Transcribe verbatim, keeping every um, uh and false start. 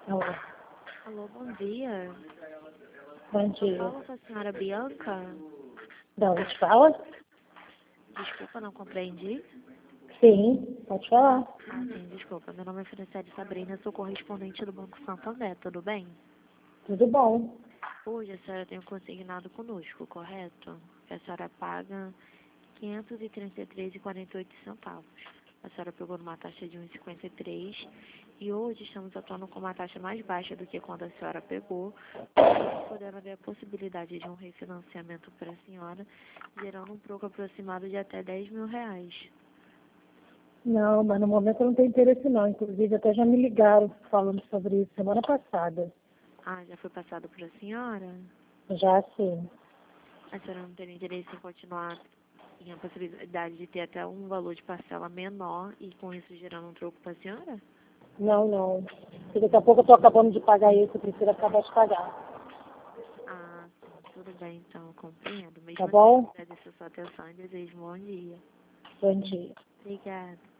Alô, Alô, bom dia. bom dia. Fala com a senhora Bianca. Da onde fala? Desculpa, não compreendi. Sim, pode falar. Ah, sim, desculpa. Meu nome é Franciele Sabrina, sou correspondente do Banco Santander, tudo bem? Tudo bom. Hoje a senhora tem um consignado conosco, correto? A senhora paga quinhentos e trinta e três reais e quarenta e oito centavos. A senhora pegou numa taxa de um vírgula cinquenta e três e hoje estamos atuando com uma taxa mais baixa do que quando a senhora pegou, podendo haver a possibilidade de um refinanciamento para a senhora, gerando um troco aproximado de até dez mil reais. Não, mas no momento eu não tenho interesse não. Inclusive até já me ligaram falando sobre isso semana passada. Ah, já foi passado para a senhora? Já sim. A senhora não teria interesse em continuar em a possibilidade de ter até um valor de parcela menor e com isso gerando um troco para a senhora? Não, não. Porque daqui a pouco eu tô acabando de pagar isso, eu prefiro acabar de pagar. Ah, sim, tudo bem, então, eu compreendo. Tá Mesmo assim, eu bom? agradeço a sua atenção e desejo um bom dia. Bom dia. Obrigada.